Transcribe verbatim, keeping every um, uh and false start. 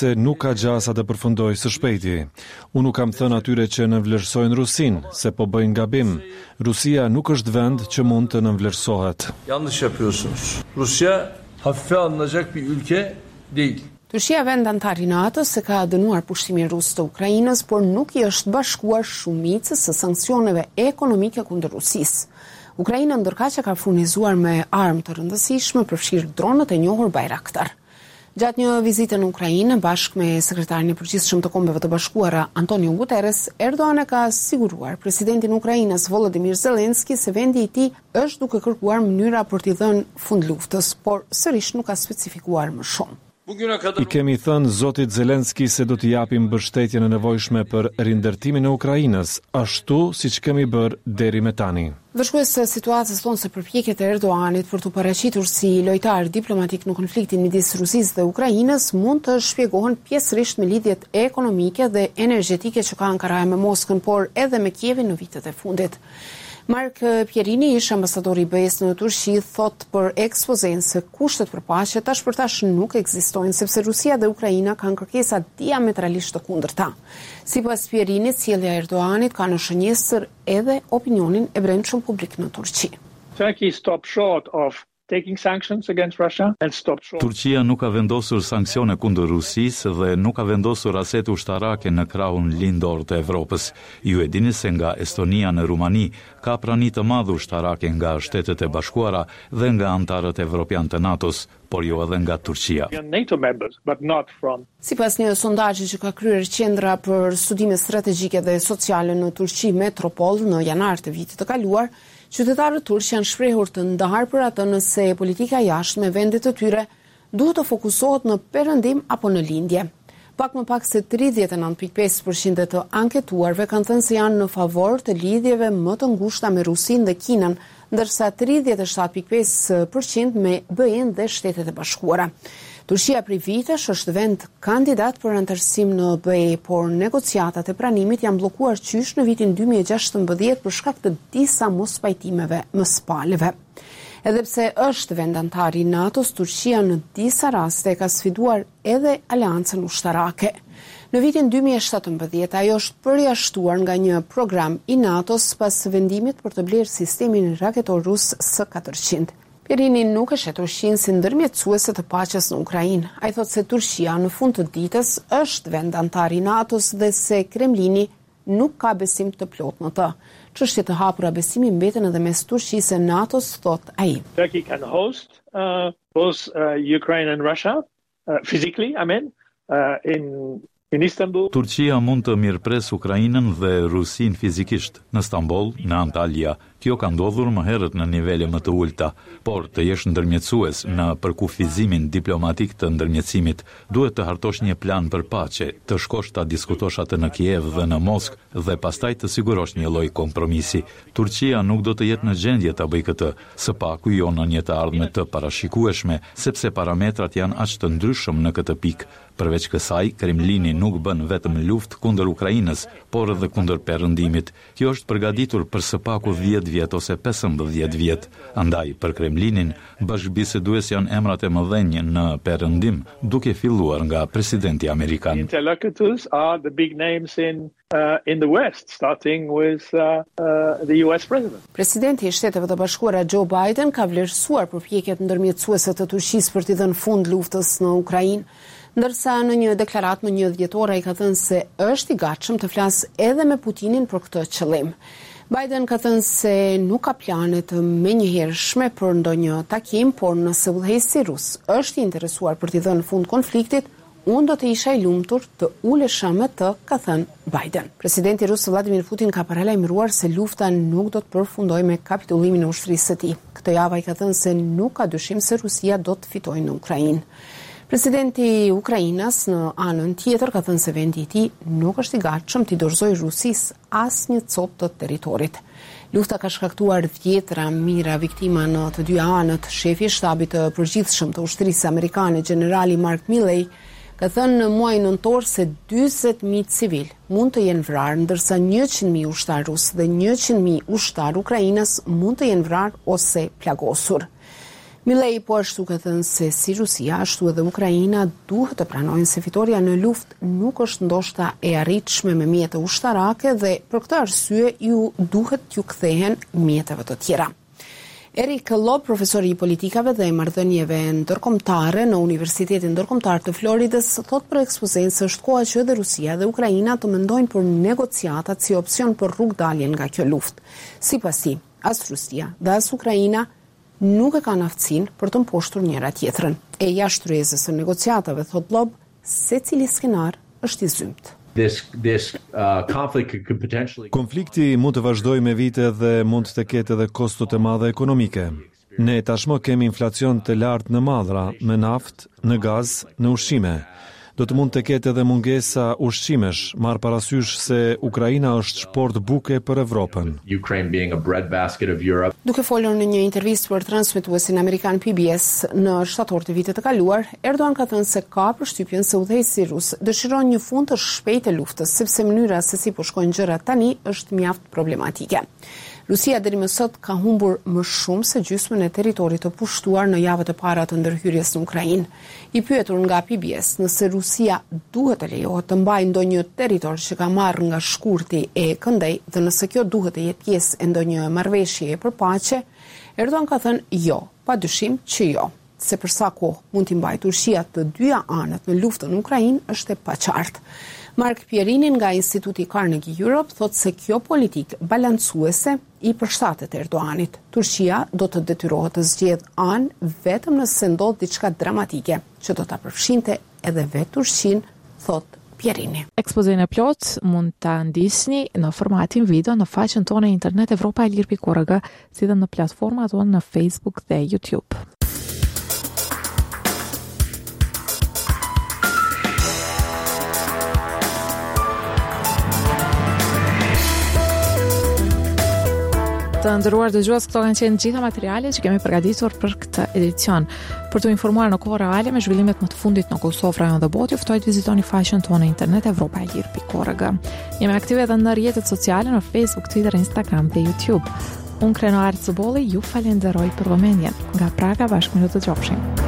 se nuk ka gjasa të përfundoj së shpejti. Unë nuk kam thënë atyre që nënvlerësojnë Rusinë, se po bëjnë gabim. Rusia nuk është vend që mund të nënvlerësohet. Yanlış yapıyorsunuz. Rusya hafife alınacak bir ülke değil. Turqia vend antar i NATO-s se ka dënuar pushtimin rus të Ukrainës, por nuk i është bashkuar shumicës së sanksioneve ekonomike kundër Rusisë. Ukraina ndërkaq që ka furnizuar me armë të rëndësishme, përfshirë dronët e njohur Bayraktar. Gjatë një vizite në Ukrainë, bashkë me sekretarin e përgjithshëm të Kombeve të Bashkuara Antonio Guterres, Erdogan e ka siguruar presidentin e Ukrainës Volodymyr Zelensky se vendi i tij është duke kërkuar mënyra për t'i dhënë fund luftës, por sërish nuk ka specifikuar më shumë. I kemi thënë zotit Zelensky se do t'i japim mbështetjen e nevojshme për rindërtimin e Ukrainës, ashtu siç kemi bërë deri me tani. Vëshkues situatës thonë se përpjekjet e Erdoganit për t'u paraqitur si lojtar diplomatik në konfliktin midis Rusisë dhe Ukrainës mund të shpjegohen pjesërisht me lidhjet ekonomike dhe energjetike që ka Ankara me Moskën, por edhe me Kievin në vitet e fundit. Mark Pierini, ish ambasadori i B E-s në Turqi, thot për ekspozen se kushtet për paqe tash për tash nuk ekzistojnë, sepse Rusia dhe Ukraina kanë kërkesa diametralisht të kundërta. Sipas Pierinit, sjellja e Erdoganit ka në shënjesër edhe opinionin e brendshëm publik në Turqi. Turkey stopped short of taking sanctions against Russia and stopped short. Turqia nuk ka vendosur sanksione kundër Rusisë dhe nuk ka vendosur asete ushtarake në krahun lindor të Evropës. Ju e dini se nga Estonia në Rumani ka prani të madhe ushtarake nga Shtetet e Bashkuara dhe nga antarët evropian të NATO-s, por jo edhe nga Turqia. NATO members, but not from. Sipas një sondazhi që ka kryer Qendra për Studime Strategjike dhe Sociale në Turqi Metropol në janar të vitit të kaluar, qytetarët turq janë shprehur të ndarë për atë nëse politika jashtme e vendit të tyre duhet të fokusohet në perëndim apo në lindje. Pak më pak se tridhjetë e nëntë pikë pesë përqind të anketuarve kanë thënë se janë në favor të lidhjeve më të ngushta me Rusinë dhe Kinën, ndërsa tridhjetë e shtatë pikë pesë përqind me B E-n dhe Shtetet e Bashkuara. Turqia prej vitesh është vend kandidat për antarësim në B E, por negociatat e pranimit janë bllokuar qysh në vitin dy mijë e gjashtëmbëdhjetë për shkak të disa mospajtimeve mëspaleve. Edhe pse është vend antar i NATO-s, Turqia në disa raste ka sfiduar edhe aleancën ushtarake. Në vitin dy mijë e shtatëmbëdhjetë ajo është përjashtuar nga një program i NATO-s pas vendimit për të blerë sistemin raketor rus S katërqind. Pierini nuk e shet Turqinë si ndërmjetësuese të paqes në Ukrainë. Ai thotë se Turqia në fund të ditës është vend antar i NATO-s dhe se Kremlini nuk ka besim të plotë në të. Çështjet të hapura besimi mbeten edhe mes Turqisë e NATO-s, thot ai. Turkey can host uh, both uh, Ukraine and Russia uh, physically, I mean, uh, in in Istanbul. Turqia mund të mirëpres Ukrainën dhe Rusinë fizikisht në Stamboll, në Antalya. Kjo ka ndodhur më herët në nivele më të ulta, por të jesh ndërmjetësues në përkufizimin diplomatik të ndërmjetësimit, duhet të hartosh një plan për paqe, të shkosh ta diskutosh atë në Kiev dhe në Moskë dhe pastaj të sigurosh një lloj kompromisi. Turqia nuk do të jetë në gjendje ta bëjë këtë, së paku jo në një të ardhme të parashikueshme, sepse parametrat janë aq të ndryshëm në këtë pikë. Përveç kësaj, Kremlini nuk bën vetëm luftë kundër Ukrainës, por edhe kundër perëndimit. Kjo është përgatitur për së paku dhjetë vjet ose pesëmbëdhjetë vjet. Andaj, për Kremlinin, bashkëbisedues janë emrat e mëdhenj në perëndim, duke filluar nga presidenti amerikan. Interlocutors are the big names in uh, in the West, starting with uh, uh, the U S president. Presidenti i Shteteve të Bashkuara Joe Biden ka vlerësuar përpjekjet ndërmjetësuese të Turqisë për t'i dhënë fund luftës në Ukrainë, ndërsa në një deklaratë më një dhjetor ai ka thënë se është i gatshëm të flasë edhe me Putinin për këtë qëllim. Biden ka thënë se nuk ka plane të menjëhershme për ndonjë takim, por nëse udhëheqësi rus është i interesuar për t'i dhënë fund konfliktit, unë do të isha i lumtur të ulesha me të, ka thënë Biden. Presidenti rus Vladimir Putin ka paralajmëruar se lufta nuk do të përfundojë me kapitullimin e ushtrisë së tij. Këtë javë ai ka thënë se nuk ka dyshim se Rusia do të fitojë në Ukrainë. Presidenti i Ukrainës në anën tjetër ka thënë se vendi i tij nuk është i gatshëm t'i dorëzojë Rusisë asnjë copë të territorit. Lufta ka shkaktuar dhjetra mijëra viktima në të dy anët. Shefi i shtabit të përgjithshëm të ushtrisë amerikane, generali Mark Milley, ka thënë në muajin nëntor se dyzet mijë civil mund të jenë vrarë, ndërsa njëqind mijë ushtar rus dhe njëqind mijë ushtar ukrainës mund të jenë vrarë ose plagosur. Milley po ashtu ka thënë se si Rusia, ashtu edhe Ukraina duhet të pranojnë se fitoria në luftë nuk është ndoshta e arritshme me mjete ushtarake dhe për këtë arsye ju duhet t'ju kthehen mjeteve të tjera. Erik Lob, profesor i politikave dhe marrëdhënieve ndërkombëtare në Universitetin Ndërkombëtar të Floridës, thot për ekspozenë se është koha që edhe Rusia dhe Ukraina të mendojnë për negociatat si opsion për rrugdalje nga kjo luftë. Sipas tij, as Rusia dhe as Ukraina nuk e kanë aftësinë për të mposhtur njëra tjetrën. E jashtëryezës së negociatave, thot Lob, secili skenar është i zymt. This, this, uh, conflict could potentially... Konflikti mund të vazhdojë me vite dhe mund të ketë edhe kosto të mëdha ekonomike. Ne tashmë kemi inflacion të lartë në madhra, me naftë, në gaz, në ushqime. Do të mund të ketë edhe mungesa ushqimesh, marr parasysh se Ukraina është shport buke për Evropën. Ukraine being a breadbasket of Europe. Duke folur në një intervistë për transmetuesin amerikan P B S në shtator të vitit të kaluar, Erdogan ka thënë se ka përshtypjen se udhëheqësi rus dëshiron një fund të shpejtë të luftës, sepse mënyra se si po shkojnë gjërat tani është mjaft problematike. Rusia deri më sot ka humbur më shumë se gjysmën e territorit të pushtuar në javët e para të ndërhyrjes në Ukrainë. I pyetur nga P B S nëse Rusia duhet të lejohet të mbajë ndonjë territor që ka marrë nga shkurti e këndej dhe nëse kjo duhet të jetë pjesë e ndonjë marrëveshjeje për paqe, Erdogan ka thënë jo, padyshim që jo. Se për sa kohë mund t'i mbajë Turqia të dyja anët në luftën në Ukrainë është e paqartë. Mark Pierini nga Instituti Carnegie Europe thot se kjo politik balancuese i përshtatet Erdoganit. Turqia do të detyrohet të zgjedhë anë vetëm nëse ndodh diçka dramatike që do ta përfshinte edhe vetë Turqinë, thot Pierini. Ekspozën e plot mund ta ndisni në formatin video në faqen tonë internet evropa e lirë pikë org, si dhe në platformat tonë në Facebook dhe YouTube. Të nderuar dëgjues, këto kanë qenë gjitha materialet që kemi përgatitur për këtë edicion. Për të informuar në kohë reale me zhvillimet më të fundit në Kosovë, rajon dhe botë, juftoj të vizitoni faqen tonë internet evropa e lirë pikë org. Jemi aktive edhe në rrjetet sociale në Facebook, Twitter, Instagram dhe YouTube. Unë Kreno Artëbolli ju falenderoj për vëmendjen. Nga Praga bashkë me të dëgjofshim.